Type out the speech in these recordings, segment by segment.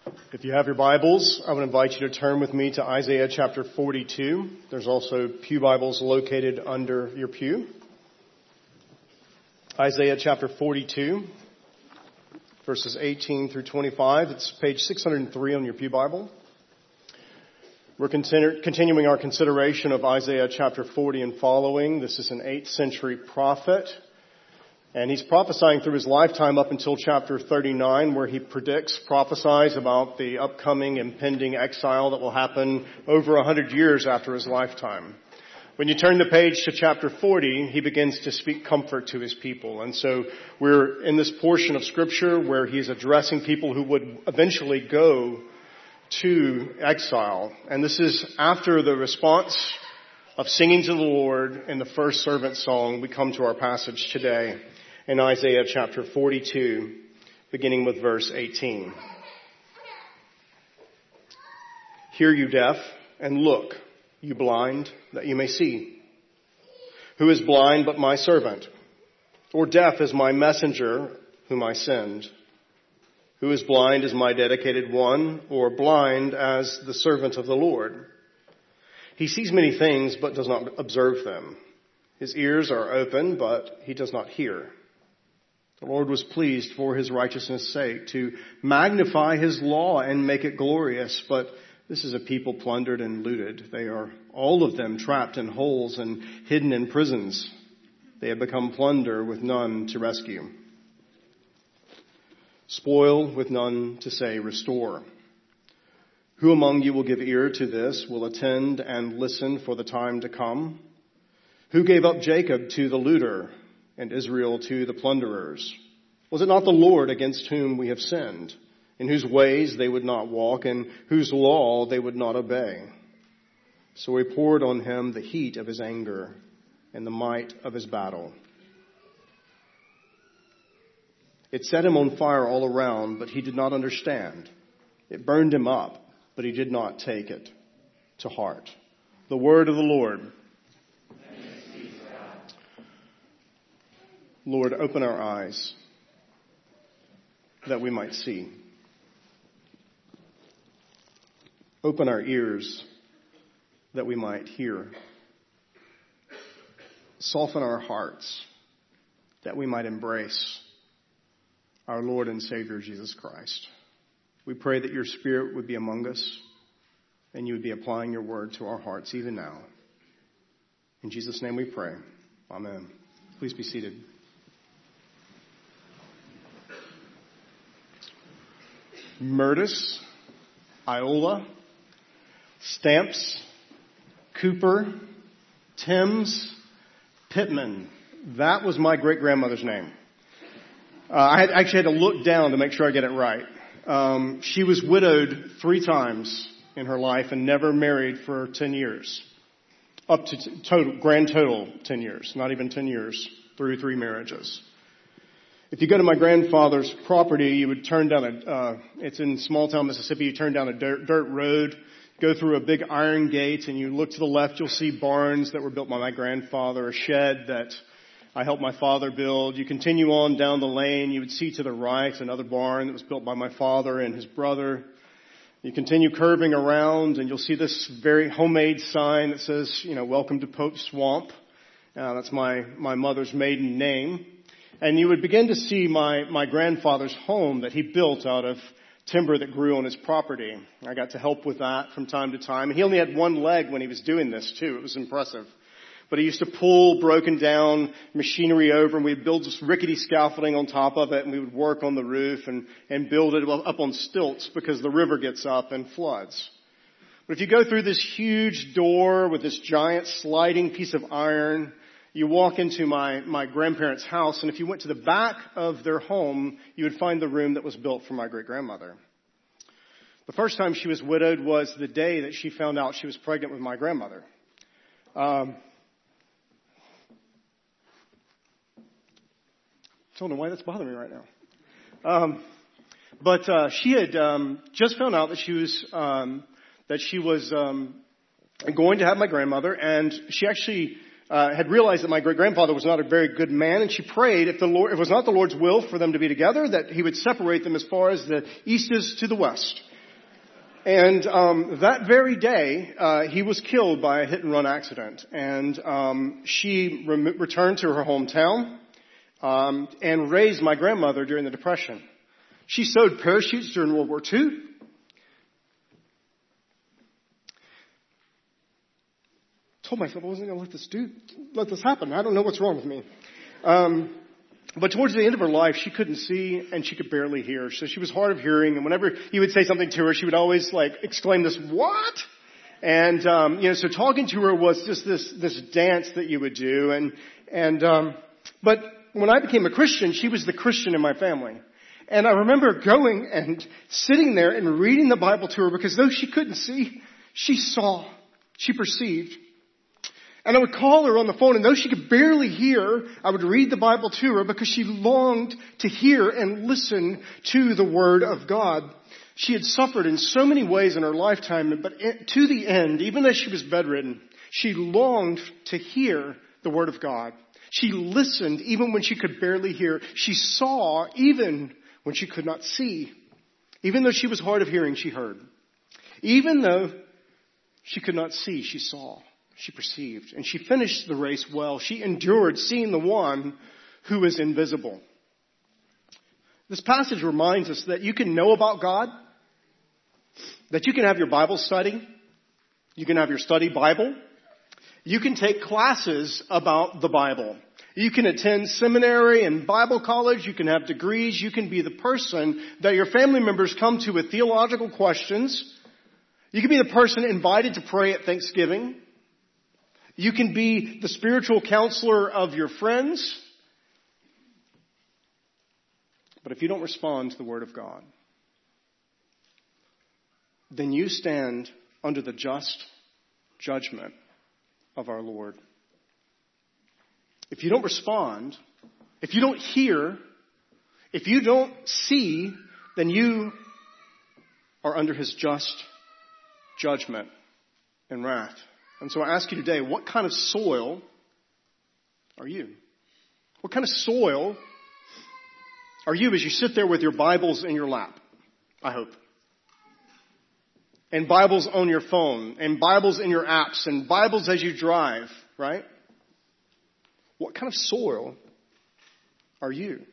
If you have your Bibles, I would invite you to turn with me to Isaiah chapter 42. There's also pew Bibles located under your pew. Isaiah chapter 42, verses 18 through 25. It's page 603 on your pew Bible. We're continuing our consideration of Isaiah chapter 40 and following. This is an 8th century prophet. And he's prophesying through his lifetime up until chapter 39, where he prophesies about the upcoming impending exile that will happen over 100 years after his lifetime. When you turn the page to chapter 40, he begins to speak comfort to his people. And so we're in this portion of scripture where he's addressing people who would eventually go to exile. And this is after the response of singing to the Lord in the first servant song. We come to our passage today in Isaiah chapter 42, beginning with verse 18. Hear, you deaf, and look, you blind, that you may see. Who is blind but my servant? Or deaf as my messenger whom I send? Who is blind as my dedicated one, or blind as the servant of the Lord? He sees many things but does not observe them. His ears are open, but he does not hear. The Lord was pleased for his righteousness' sake to magnify his law and make it glorious, but this is a people plundered and looted. They are all of them trapped in holes and hidden in prisons. They have become plunder with none to rescue. Spoil with none to say restore. Who among you will give ear to this, will attend and listen for the time to come? Who gave up Jacob to the looter and Israel to the plunderers? Was it not the Lord against whom we have sinned, in whose ways they would not walk, and whose law they would not obey? So he poured on him the heat of his anger and the might of his battle. It set him on fire all around, but he did not understand. It burned him up, but he did not take it to heart. The word of the Lord. Lord, open our eyes that we might see. Open our ears that we might hear. Soften our hearts that we might embrace our Lord and Savior Jesus Christ. We pray that your Spirit would be among us and you would be applying your word to our hearts even now. In Jesus' name we pray. Amen. Please be seated. Murtis, Iola, Stamps, Cooper, Timms, Pittman. That was my great-grandmother's name. I actually had to look down to make sure I get it right. She was widowed 3 times in her life and never married for 10 years. Up to grand total 10 years, not even 10 years, through 3 marriages. If you go to my grandfather's property, you would turn down it's in small town Mississippi, you turn down a dirt road, go through a big iron gate, and you look to the left, you'll see barns that were built by my grandfather, a shed that I helped my father build. You continue on down the lane, you would see to the right another barn that was built by my father and his brother. You continue curving around, and you'll see this very homemade sign that says, welcome to Pope Swamp. That's my mother's maiden name. And you would begin to see my grandfather's home that he built out of timber that grew on his property. I got to help with that from time to time. And he only had one leg when he was doing this, too. It was impressive. But he used to pull broken down machinery over, and we'd build this rickety scaffolding on top of it, and we would work on the roof and build it up on stilts because the river gets up and floods. But if you go through this huge door with this giant sliding piece of iron, you walk into my grandparents' house, and if you went to the back of their home, you would find the room that was built for my great-grandmother. The first time she was widowed was the day that she found out she was pregnant with my grandmother. I don't know why that's bothering me right now. But she had just found out that she was going to have my grandmother, and she actually had realized that my great-grandfather was not a very good man, and she prayed if it was not the Lord's will for them to be together, that he would separate them as far as the east is to the west. And that very day, he was killed by a hit-and-run accident. He was killed by a hit-and-run accident. And she returned to her hometown and raised my grandmother during the Depression. She sewed parachutes during World War II. Told myself I wasn't going to let this happen. I don't know what's wrong with me. But towards the end of her life, she couldn't see and she could barely hear. So she was hard of hearing. And whenever you would say something to her, she would always exclaim this, "What?" And, so talking to her was just this dance that you would do. But when I became a Christian, she was the Christian in my family. And I remember going and sitting there and reading the Bible to her because though she couldn't see, she saw, she perceived. And I would call her on the phone, and though she could barely hear, I would read the Bible to her because she longed to hear and listen to the Word of God. She had suffered in so many ways in her lifetime, but to the end, even as she was bedridden, she longed to hear the Word of God. She listened even when she could barely hear. She saw even when she could not see. Even though she was hard of hearing, she heard. Even though she could not see, she saw. She perceived, and she finished the race well. She endured seeing the one who is invisible. This passage reminds us that you can know about God, that you can have your Bible study, you can have your study Bible, you can take classes about the Bible. You can attend seminary and Bible college, you can have degrees, you can be the person that your family members come to with theological questions. You can be the person invited to pray at Thanksgiving. You can be the spiritual counselor of your friends. But if you don't respond to the Word of God, then you stand under the just judgment of our Lord. If you don't respond, if you don't hear, if you don't see, then you are under His just judgment and wrath. And so I ask you today, what kind of soil are you? What kind of soil are you as you sit there with your Bibles in your lap? I hope. And Bibles on your phone, and Bibles in your apps, and Bibles as you drive, right? What kind of soil are you?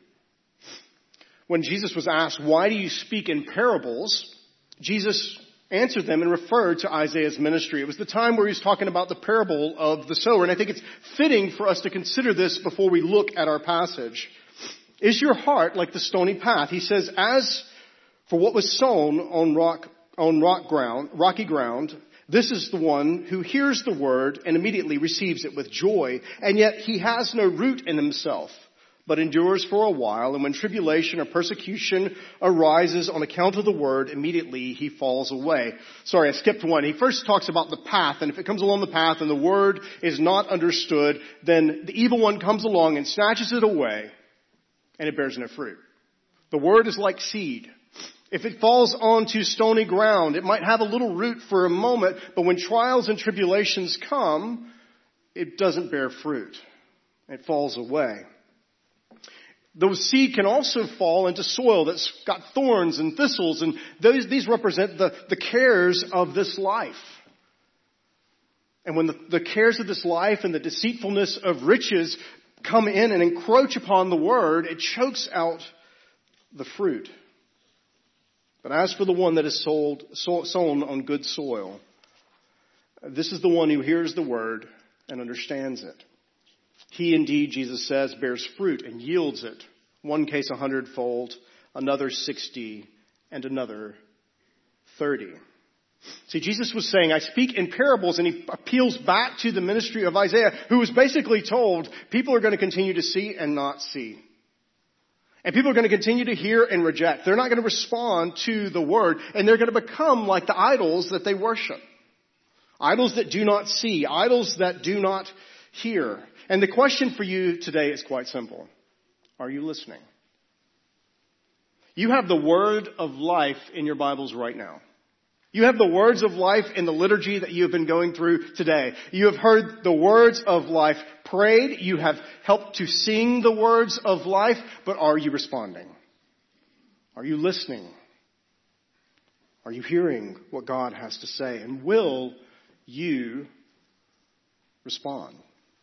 When Jesus was asked, "Why do you speak in parables?" Jesus answered them and referred to Isaiah's ministry. It was the time where he was talking about the parable of the sower. And I think it's fitting for us to consider this before we look at our passage. Is your heart like the stony path? He says, as for what was sown on rocky ground, this is the one who hears the word and immediately receives it with joy. And yet he has no root in himself, but endures for a while, and when tribulation or persecution arises on account of the word, immediately he falls away. Sorry, I skipped one. He first talks about the path, and if it comes along the path and the word is not understood, then the evil one comes along and snatches it away, and it bears no fruit. The word is like seed. If it falls onto stony ground, it might have a little root for a moment, but when trials and tribulations come, it doesn't bear fruit. It falls away. The seed can also fall into soil that's got thorns and thistles, and these represent the cares of this life. And when the cares of this life and the deceitfulness of riches come in and encroach upon the word, it chokes out the fruit. But as for the one that is sown on good soil, this is the one who hears the word and understands it. He indeed, Jesus says, bears fruit and yields it. One case 100-fold, another 60, and another 30. See, Jesus was saying, I speak in parables, and he appeals back to the ministry of Isaiah, who was basically told people are going to continue to see and not see. And people are going to continue to hear and reject. They're not going to respond to the word, and they're going to become like the idols that they worship. Idols that do not see, idols that do not hear. And the question for you today is quite simple. Are you listening? You have the word of life in your Bibles right now. You have the words of life in the liturgy that you have been going through today. You have heard the words of life prayed. You have helped to sing the words of life. But are you responding? Are you listening? Are Are you hearing what God has to say? And will you respond?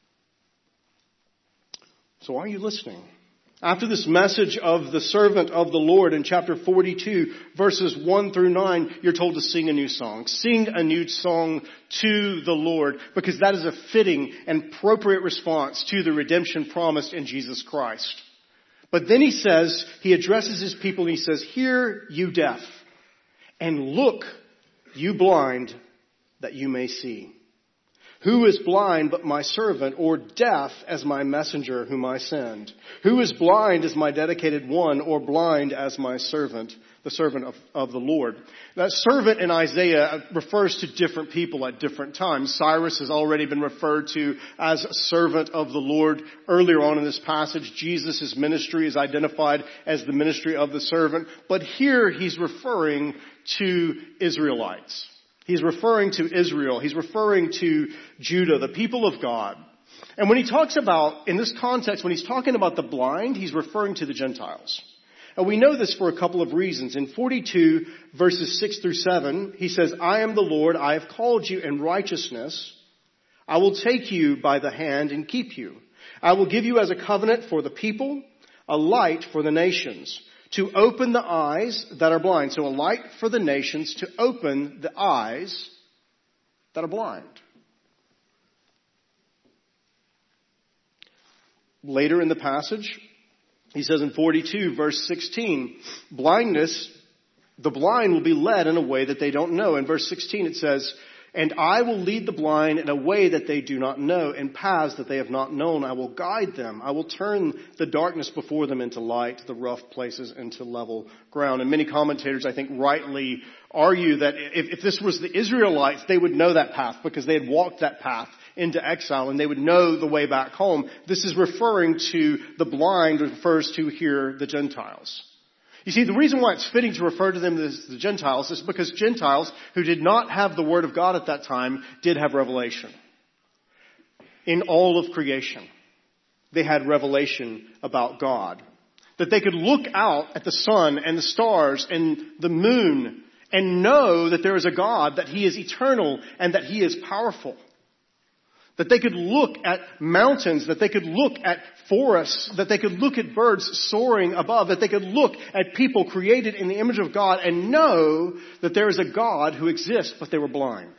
So are you listening? After this message of the servant of the Lord in chapter 42, verses 1 through 9, you're told to sing a new song. Sing a new song to the Lord, because that is a fitting and appropriate response to the redemption promised in Jesus Christ. But then he addresses his people and he says, hear, you deaf, and look, you blind, that you may see. Who is blind but my servant, or deaf as my messenger whom I send? Who is blind as my dedicated one, or blind as my servant, the servant of the Lord? That servant in Isaiah refers to different people at different times. Cyrus has already been referred to as a servant of the Lord. Earlier on in this passage, Jesus' ministry is identified as the ministry of the servant. But here he's referring to Israelites. He's referring to Israel. He's referring to Judah, the people of God. And when he talks about, in this context, when he's talking about the blind, he's referring to the Gentiles. And we know this for a couple of reasons. In 42 verses 6 through 7, he says, I am the Lord, I have called you in righteousness. I will take you by the hand and keep you. I will give you as a covenant for the people, a light for the nations, to open the eyes that are blind. So a light for the nations to open the eyes that are blind. Later in the passage, he says in 42 verse 16, blindness, the blind will be led in a way that they don't know. In verse 16 it says, and I will lead the blind in a way that they do not know, in paths that they have not known. I will guide them. I will turn the darkness before them into light, the rough places into level ground. And many commentators, I think, rightly argue that if this was the Israelites, they would know that path because they had walked that path into exile and they would know the way back home. This is referring to the blind, refers to here the Gentiles. You see, the reason why it's fitting to refer to them as the Gentiles is because Gentiles who did not have the Word of God at that time did have revelation. In all of creation, they had revelation about God. That they could look out at the sun and the stars and the moon and know that there is a God, that He is eternal and that He is powerful. That they could look at mountains, that they could look at forests, that they could look at birds soaring above, that they could look at people created in the image of God and know that there is a God who exists, but they were blind.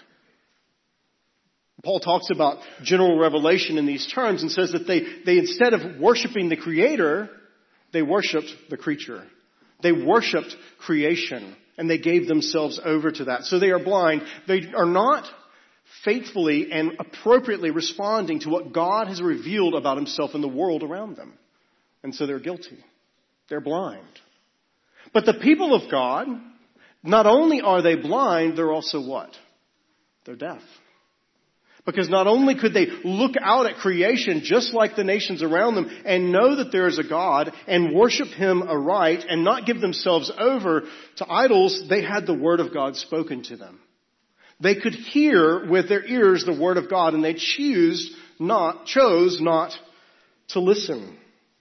Paul talks about general revelation in these terms and says that they instead of worshiping the Creator, they worshiped the creature. They worshiped creation and they gave themselves over to that. So they are blind. They are not faithfully and appropriately responding to what God has revealed about Himself in the world around them. And so they're guilty. They're blind. But the people of God, not only are they blind, they're also what? They're deaf. Because not only could they look out at creation just like the nations around them and know that there is a God and worship Him aright and not give themselves over to idols, they had the Word of God spoken to them. They could hear with their ears the Word of God and they chose not to listen.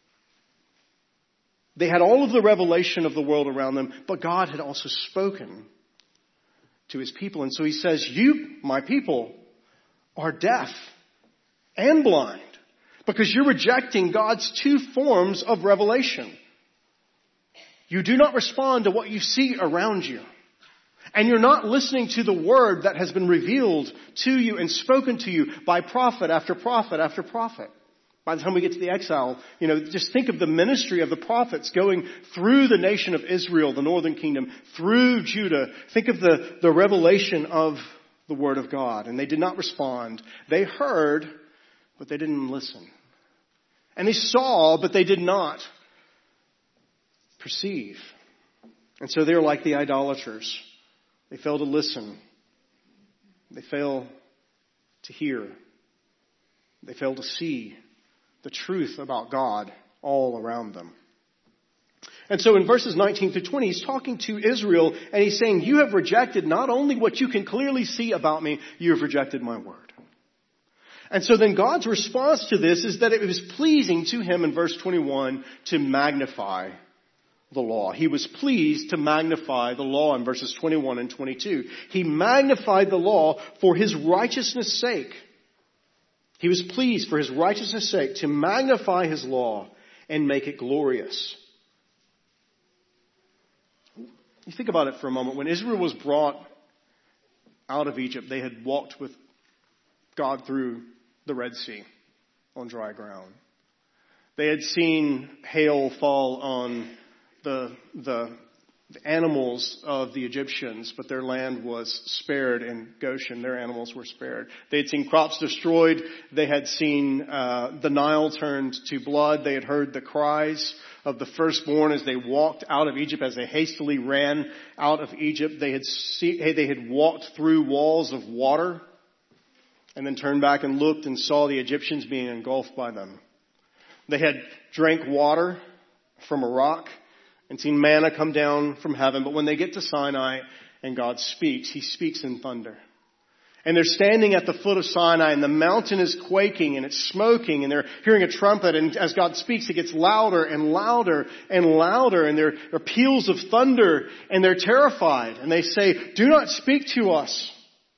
They had all of the revelation of the world around them, but God had also spoken to His people. And so He says, you, my people, are deaf and blind because you're rejecting God's two forms of revelation. You do not respond to what you see around you. And you're not listening to the word that has been revealed to you and spoken to you by prophet after prophet after prophet. By the time we get to the exile, just think of the ministry of the prophets going through the nation of Israel, the northern kingdom, through Judah. Think of the revelation of the Word of God. And they did not respond. They heard, but they didn't listen. And they saw, but they did not perceive. And so they're like the idolaters. They fail to listen. They fail to hear. They fail to see the truth about God all around them. And so in verses 19 through 20, he's talking to Israel and he's saying, you have rejected not only what you can clearly see about me, you have rejected my word. And so then God's response to this is that it was pleasing to Him in verse 21 to magnify the law. He was pleased to magnify the law in verses 21 and 22. He magnified the law for his righteousness' sake. He was pleased for his righteousness' sake to magnify his law and make it glorious. You think about it for a moment. When Israel was brought out of Egypt, they had walked with God through the Red Sea on dry ground. They had seen hail fall on the animals of the Egyptians, but their land was spared in Goshen. Their animals were spared. They had seen crops destroyed. They had seen the Nile turned to blood. They had heard the cries of the firstborn as they walked out of Egypt, as they hastily ran out of Egypt. They had walked through walls of water and then turned back and looked and saw the Egyptians being engulfed by them. They had drank water from a rock and seen manna come down from heaven. But when they get to Sinai and God speaks, he speaks in thunder. And they're standing at the foot of Sinai and the mountain is quaking and it's smoking and they're hearing a trumpet. And as God speaks, it gets louder and louder and louder. And there are peals of thunder and they're terrified. And they say, "Do not speak to us,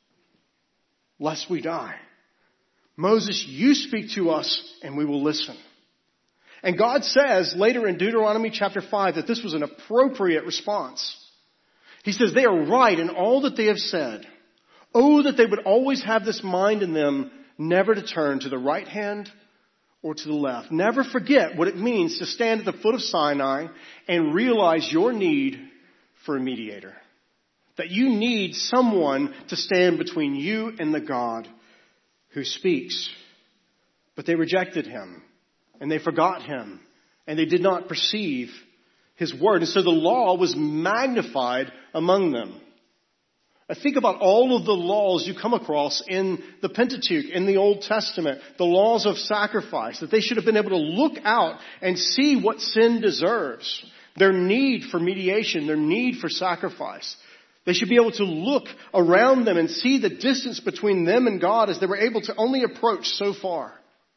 lest we die. Moses, you speak to us and we will listen." And God says later in Deuteronomy chapter 5 that this was an appropriate response. He says they are right in all that they have said. Oh, that they would always have this mind in them, never to turn to the right hand or to the left. Never forget what it means to stand at the foot of Sinai and realize your need for a mediator. That you need someone to stand between you and the God who speaks. But they rejected him. And they forgot him. And they did not perceive his word. And so the law was magnified among them. I think about all of the laws you come across in the Pentateuch, in the Old Testament. The laws of sacrifice. That they should have been able to look out and see what sin deserves. Their need for mediation. Their need for sacrifice. They should be able to look around them and see the distance between them and God as they were able to only approach so far.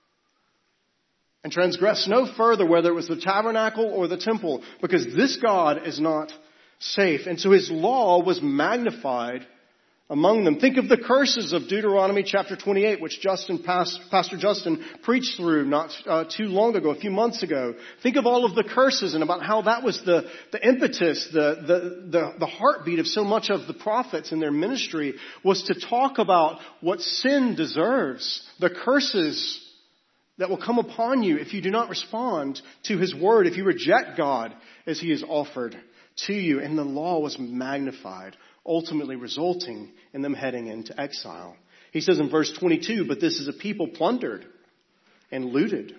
And transgress no further, whether it was the tabernacle or the temple, because this God is not safe. And so his law was magnified among them. Think of the curses of Deuteronomy chapter 28, which Pastor Justin preached through not too long ago, a few months ago. Think of all of the curses and about how that was the impetus, the heartbeat of so much of the prophets in their ministry was to talk about what sin deserves, the curses that will come upon you if you do not respond to his word, if you reject God as he is offered to you. And the law was magnified, ultimately resulting in them heading into exile. He says in verse 22, "But this is a people plundered and looted."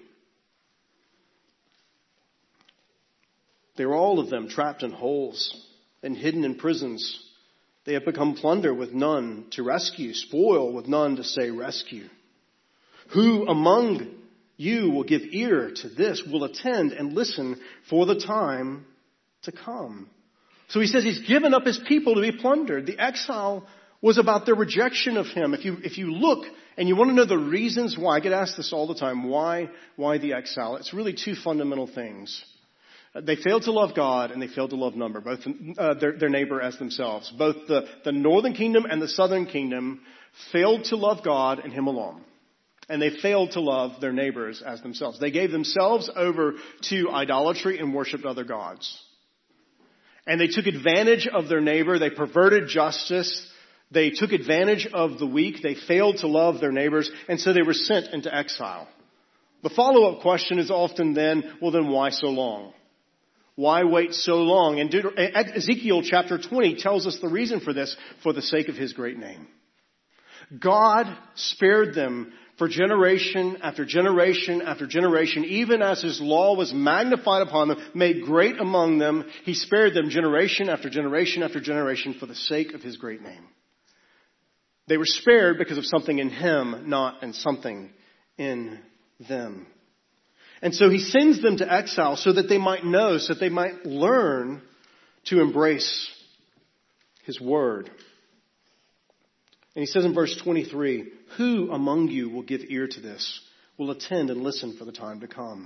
They were all of them trapped in holes and hidden in prisons. They have become plunder with none to rescue, spoil with none to say rescue. Who among you will give ear to this, will attend and listen for the time to come? So he says he's given up his people to be plundered. The exile was about their rejection of him. If you look and you want to know the reasons why, I get asked this all the time, why the exile? It's really two fundamental things. They failed to love God and they failed to love both their neighbor as themselves. Both the northern kingdom and the southern kingdom failed to love God and him alone. And they failed to love their neighbors as themselves. They gave themselves over to idolatry and worshipped other gods. And they took advantage of their neighbor. They perverted justice. They took advantage of the weak. They failed to love their neighbors. And so they were sent into exile. The follow-up question is often then, well then why so long? Why wait so long? And Ezekiel chapter 20 tells us the reason for this, for the sake of his great name. God spared them for generation after generation after generation, even as his law was magnified upon them, made great among them. He spared them generation after generation after generation for the sake of his great name. They were spared because of something in him, not in something in them. And so he sends them to exile so that they might know, so that they might learn to embrace his word. And he says in verse 23, "Who among you will give ear to this, will attend and listen for the time to come?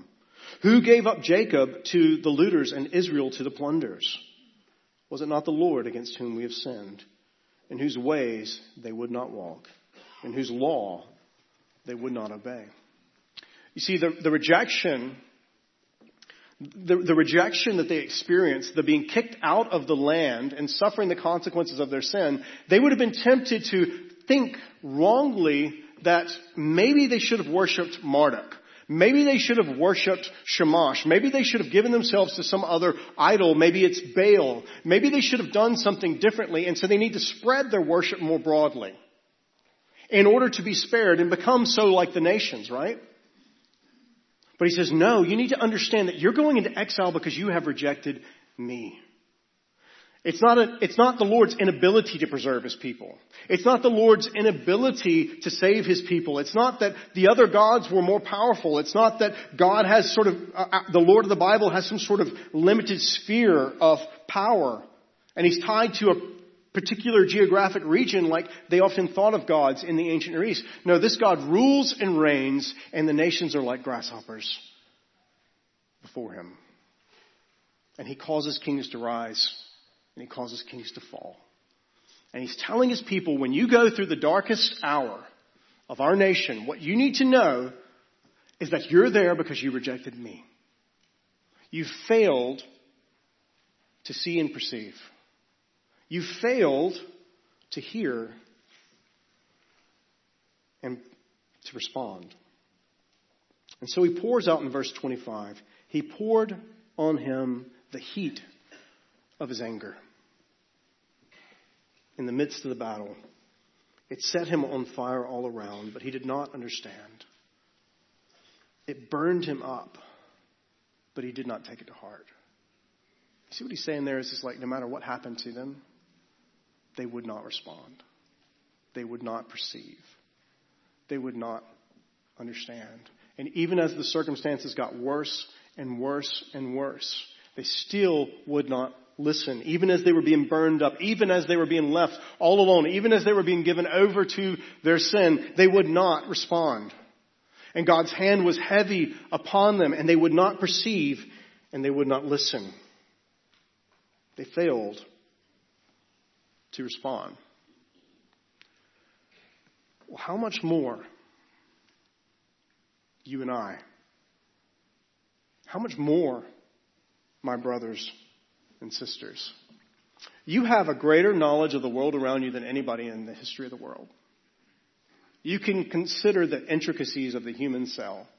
Who gave up Jacob to the looters and Israel to the plunderers? Was it not the Lord against whom we have sinned, in whose ways they would not walk, in whose law they would not obey? You see, the rejection that they experienced, the being kicked out of the land and suffering the consequences of their sin, they would have been tempted to think wrongly that maybe they should have worshipped Marduk. Maybe they should have worshipped Shamash. Maybe they should have given themselves to some other idol. Maybe it's Baal. Maybe they should have done something differently, and so they need to spread their worship more broadly in order to be spared and become so like the nations, right? But he says, no, you need to understand that you're going into exile because you have rejected me. It's not the Lord's inability to preserve his people. It's not the Lord's inability to save his people. It's not that the other gods were more powerful. It's not that God has sort of, the Lord of the Bible has some sort of limited sphere of power. And he's tied to a particular geographic region like they often thought of gods in the ancient Near East. No, this God rules and reigns, and the nations are like grasshoppers before him. And he causes kings to rise. And he causes kings to fall. And he's telling his people, when you go through the darkest hour of our nation, what you need to know is that you're there because you rejected me. You failed to see and perceive. You failed to hear and to respond. And so he pours out in verse 25. He poured on him the heat of his anger. In the midst of the battle, it set him on fire all around, but he did not understand. It burned him up, but he did not take it to heart. You see what he's saying there is just like no matter what happened to them, they would not respond. They would not perceive. They would not understand. And even as the circumstances got worse and worse and worse, they still would not listen. Even as they were being burned up, even as they were being left all alone, even as they were being given over to their sin, they would not respond. And God's hand was heavy upon them, and they would not perceive, and they would not listen. They failed to respond. Well, how much more you and I? How much more, my brothers and sisters? You have a greater knowledge of the world around you than anybody in the history of the world. You can consider the intricacies of the human cell.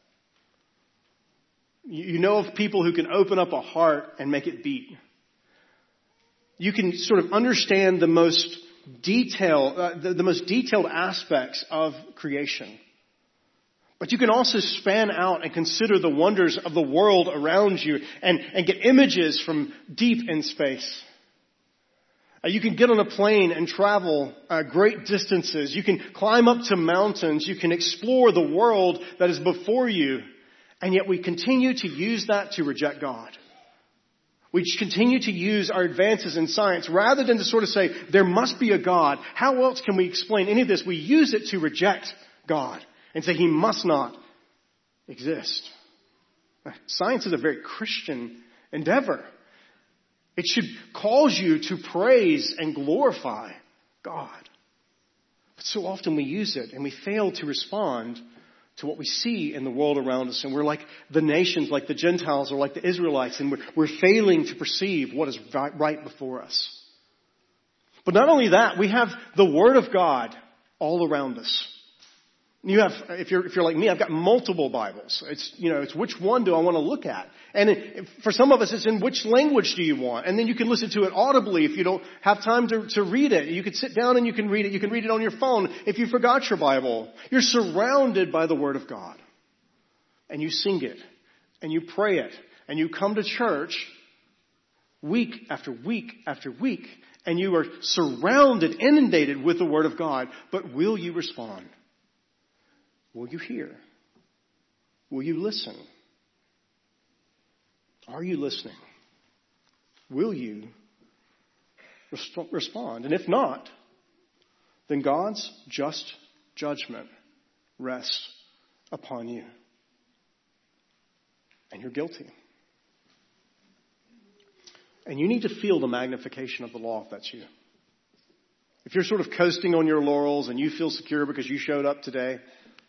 You know of people who can open up a heart and make it beat. You can sort of understand the most detailed aspects of creation. But you can also span out and consider the wonders of the world around you and get images from deep in space. You can get on a plane and travel great distances. You can climb up to mountains. You can explore the world that is before you. And yet we continue to use that to reject God. We continue to use our advances in science rather than to sort of say, there must be a God. How else can we explain any of this? We use it to reject God and say he must not exist. Science is a very Christian endeavor. It should cause you to praise and glorify God. But so often we use it and we fail to respond to what we see in the world around us. And we're like the nations, like the Gentiles, or like the Israelites, and we're failing to perceive what is right before us. But not only that, we have the Word of God all around us. You have, if you're like me, I've got multiple Bibles. It's which one do I want to look at? And for some of us, it's in which language do you want? And then you can listen to it audibly if you don't have time to read it. You can sit down and you can read it. You can read it on your phone if you forgot your Bible. You're surrounded by the Word of God. And you sing it. And you pray it. And you come to church week after week after week. And you are surrounded, inundated with the Word of God. But will you respond? Will you hear? Will you listen? Are you listening? Will you respond? And if not, then God's just judgment rests upon you. And you're guilty. And you need to feel the magnification of the law if that's you. If you're sort of coasting on your laurels and you feel secure because you showed up today,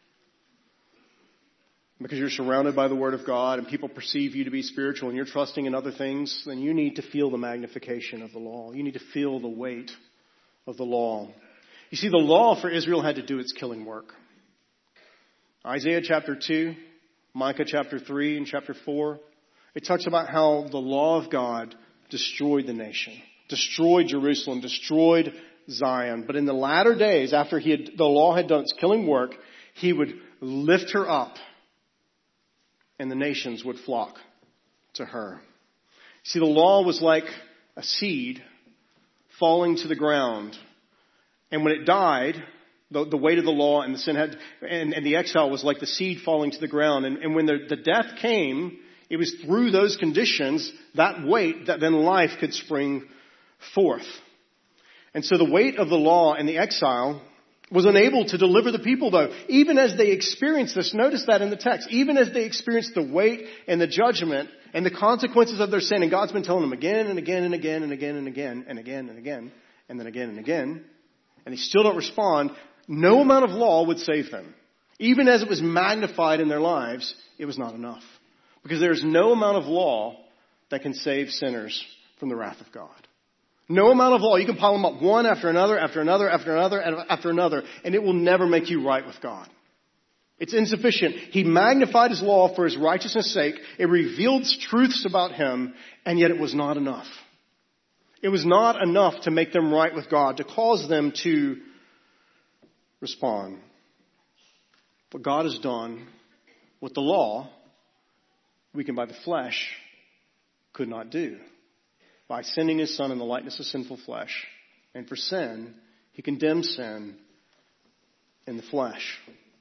because you're surrounded by the Word of God and people perceive you to be spiritual and you're trusting in other things, then you need to feel the magnification of the law. You need to feel the weight of the law. You see, the law for Israel had to do its killing work. Isaiah chapter 2, Micah chapter 3 and chapter 4, it talks about how the law of God destroyed the nation, destroyed Jerusalem, destroyed Zion. But in the latter days, after the law had done its killing work, he would lift her up and the nations would flock to her. See, the law was like a seed falling to the ground. And when it died, the weight of the law and the sin and the exile was like the seed falling to the ground. And when the death came, it was through those conditions, that weight, that then life could spring forth. And so the weight of the law and the exile was unable to deliver the people, though. Even as they experienced this, notice that in the text, even as they experienced the weight and the judgment and the consequences of their sin, and God's been telling them again and again and again and again and again and again and again and then again and again, and they still don't respond, no amount of law would save them. Even as it was magnified in their lives, it was not enough. Because there is no amount of law that can save sinners from the wrath of God. No amount of law. You can pile them up one after another, after another, after another, after another, and it will never make you right with God. It's insufficient. He magnified his law for his righteousness' sake. It revealed truths about him, and yet it was not enough. It was not enough to make them right with God, to cause them to respond. What God has done with the law, we can by the flesh could not do. By sending his Son in the likeness of sinful flesh. And for sin, he condemns sin in the flesh.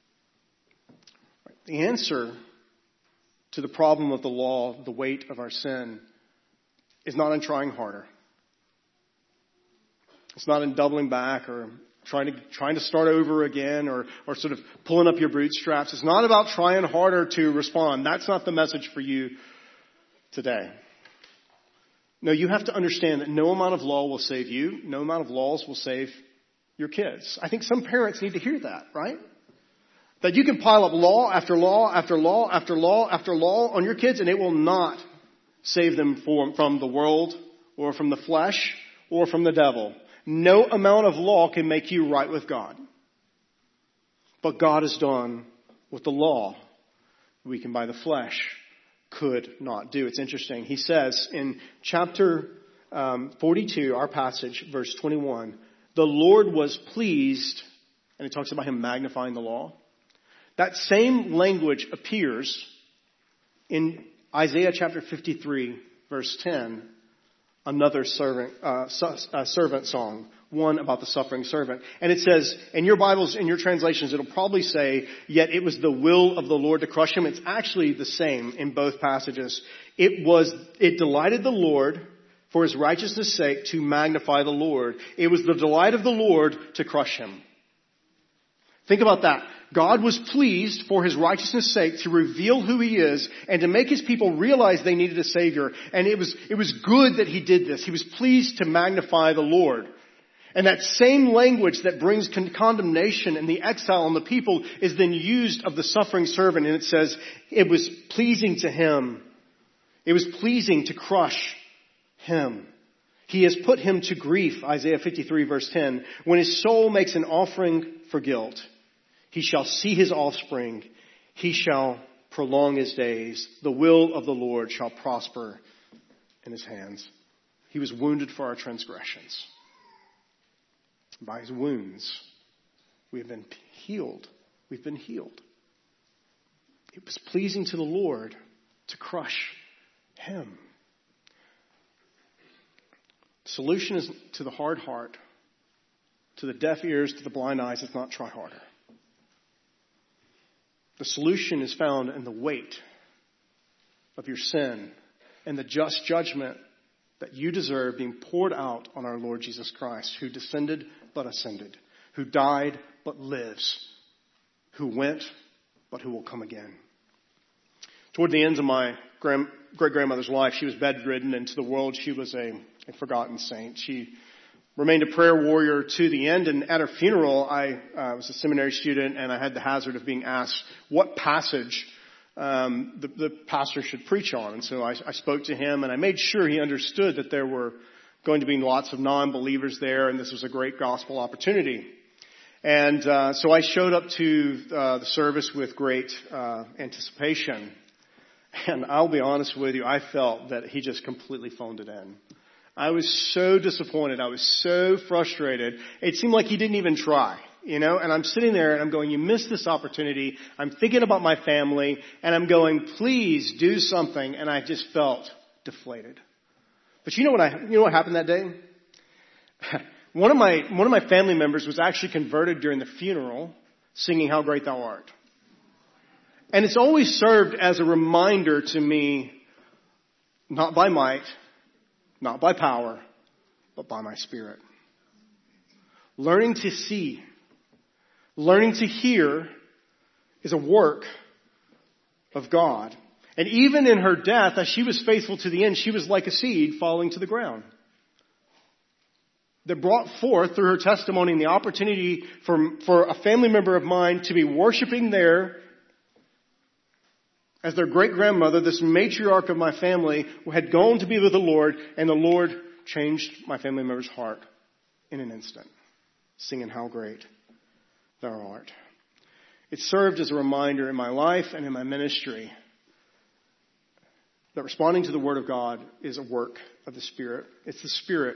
The answer to the problem of the law, the weight of our sin, is not in trying harder. It's not in doubling back or trying to start over again or sort of pulling up your bootstraps. It's not about trying harder to respond. That's not the message for you today. No, you have to understand that no amount of law will save you. No amount of laws will save your kids. I think some parents need to hear that, right? That you can pile up law after law after law after law after law on your kids and it will not save them from the world or from the flesh or from the devil. No amount of law can make you right with God. But God has done with the law we can by the flesh could not do. It's interesting. He says in chapter 42, our passage, verse 21, the Lord was pleased, and it talks about him magnifying the law. That same language appears in Isaiah chapter 53, verse 10, another servant song, one about the suffering servant. And it says, in your Bibles, in your translations, it'll probably say, yet it was the will of the Lord to crush him. It's actually the same in both passages. It delighted the Lord for his righteousness' sake to magnify the Lord. It was the delight of the Lord to crush him. Think about that. God was pleased for his righteousness' sake to reveal who he is and to make his people realize they needed a Savior. And it was good that he did this. He was pleased to magnify the Lord. And that same language that brings condemnation and the exile on the people is then used of the suffering servant. And it says, it was pleasing to him. It was pleasing to crush him. He has put him to grief, Isaiah 53 verse 10. When his soul makes an offering for guilt, he shall see his offspring. He shall prolong his days. The will of the Lord shall prosper in his hands. He was wounded for our transgressions. By his wounds, we have been healed. We've been healed. It was pleasing to the Lord to crush him. The solution is to the hard heart, to the deaf ears, to the blind eyes, is not try harder. The solution is found in the weight of your sin and the just judgment that you deserve being poured out on our Lord Jesus Christ, who descended but ascended, who died but lives, who went but who will come again. Toward the ends of my great-grandmother's life, she was bedridden, and to the world she was a forgotten saint. She remained a prayer warrior to the end, and at her funeral, I was a seminary student, and I had the hazard of being asked what passage the pastor should preach on. And so I spoke to him, and I made sure he understood that there were going to be lots of non-believers there, and this was a great gospel opportunity. And so I showed up to the service with great anticipation. And I'll be honest with you, I felt that he just completely phoned it in. I was so disappointed. I was so frustrated. It seemed like he didn't even try, and I'm sitting there and I'm going, you missed this opportunity. I'm thinking about my family and I'm going, please do something. And I just felt deflated. But you know what happened that day? One of my family members was actually converted during the funeral, singing How Great Thou Art. And it's always served as a reminder to me, not by might, not by power, but by my Spirit. Learning to see, learning to hear is a work of God. And even in her death, as she was faithful to the end, she was like a seed falling to the ground. That brought forth through her testimony and the opportunity for a family member of mine to be worshiping there as their great-grandmother, this matriarch of my family, had gone to be with the Lord, and the Lord changed my family member's heart in an instant, singing How Great Thou Art. It served as a reminder in my life and in my ministry that responding to the Word of God is a work of the Spirit. It's the Spirit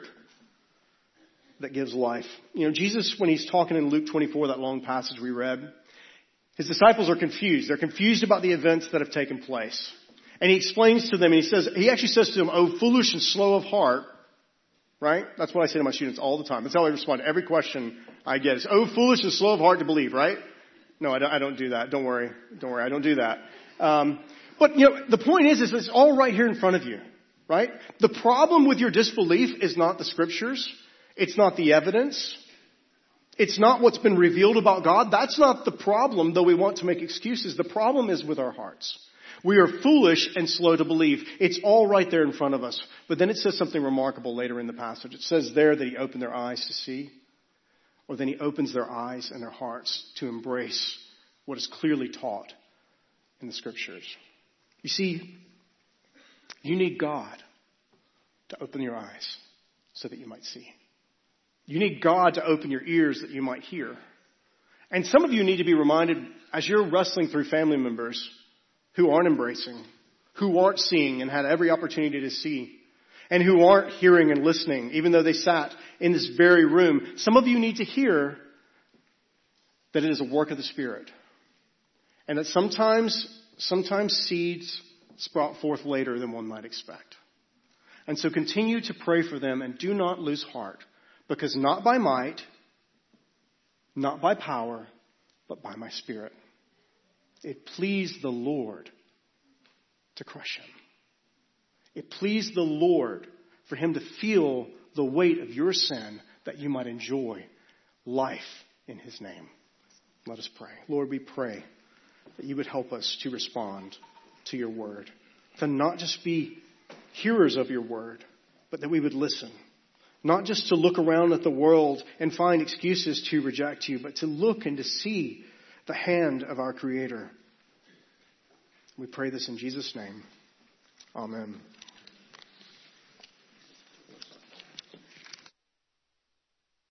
that gives life. Jesus, when he's talking in Luke 24, that long passage we read, his disciples are confused. They're confused about the events that have taken place. And he explains to them, and he actually says to them, "Oh, foolish and slow of heart," right? That's what I say to my students all the time. That's how I respond to every question I get. It's, "Oh, foolish and slow of heart to believe," right? No, I don't do that. Don't worry, I don't do that. But the point is it's all right here in front of you, right? The problem with your disbelief is not the scriptures. It's not the evidence. It's not what's been revealed about God. That's not the problem, though we want to make excuses. The problem is with our hearts. We are foolish and slow to believe. It's all right there in front of us. But then it says something remarkable later in the passage. It says there that he opened their eyes to see, or then he opens their eyes and their hearts to embrace what is clearly taught in the scriptures. You see, you need God to open your eyes so that you might see. You need God to open your ears that you might hear. And some of you need to be reminded as you're wrestling through family members who aren't embracing, who aren't seeing and had every opportunity to see, and who aren't hearing and listening, even though they sat in this very room. Some of you need to hear that it is a work of the Spirit. And that sometimes seeds sprout forth later than one might expect. And so continue to pray for them and do not lose heart. Because not by might, not by power, but by my Spirit. It pleased the Lord to crush him. It pleased the Lord for him to feel the weight of your sin that you might enjoy life in his name. Let us pray. Lord, we pray that you would help us to respond to your word. To not just be hearers of your word, but that we would listen. Not just to look around at the world and find excuses to reject you, but to look and to see the hand of our Creator. We pray this in Jesus' name. Amen.